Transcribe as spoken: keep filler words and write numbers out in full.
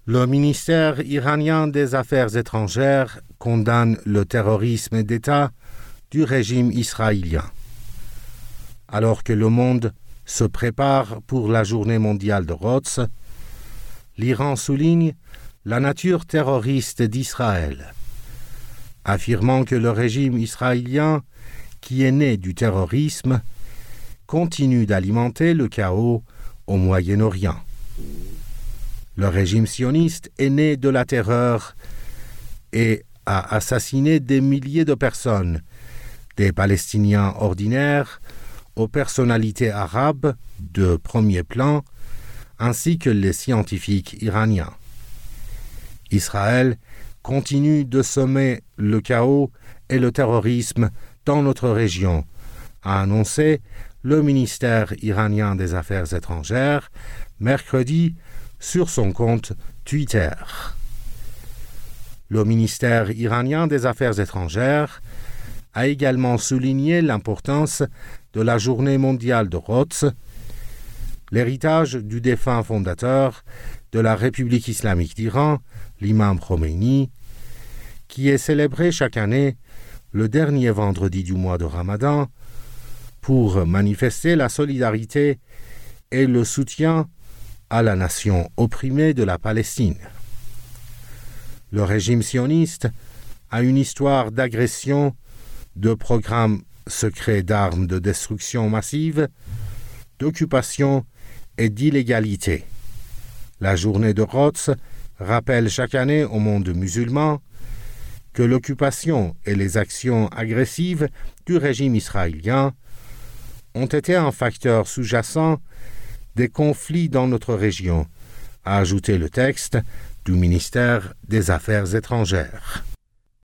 Le ministère iranien des Affaires étrangères condamne le terrorisme d'État du régime israélien. Alors que le monde se prépare pour la journée mondiale de Rhodes, l'Iran souligne la nature terroriste d'Israël, affirmant que le régime israélien, qui est né du terrorisme, continue d'alimenter le chaos au Moyen-Orient. Le régime sioniste est né de la terreur et a assassiné des milliers de personnes, des Palestiniens ordinaires aux personnalités arabes de premier plan, ainsi que les scientifiques iraniens. Israël continue de semer le chaos et le terrorisme dans notre région, a annoncé le ministère iranien des Affaires étrangères mercredi sur son compte Twitter. Le ministère iranien des Affaires étrangères a également souligné l'importance de la journée mondiale de Rhodes, l'héritage du défunt fondateur de la République islamique d'Iran, l'imam Khomeini, qui est célébré chaque année le dernier vendredi du mois de Ramadan pour manifester la solidarité et le soutien à la nation opprimée de la Palestine. Le régime sioniste a une histoire d'agression, de programmes secrets d'armes de destruction massive, d'occupation et d'illégalité. La journée de Rhodes rappelle chaque année au monde musulman que l'occupation et les actions agressives du régime israélien ont été un facteur sous-jacent des conflits dans notre région, a ajouté le texte du ministère des Affaires étrangères.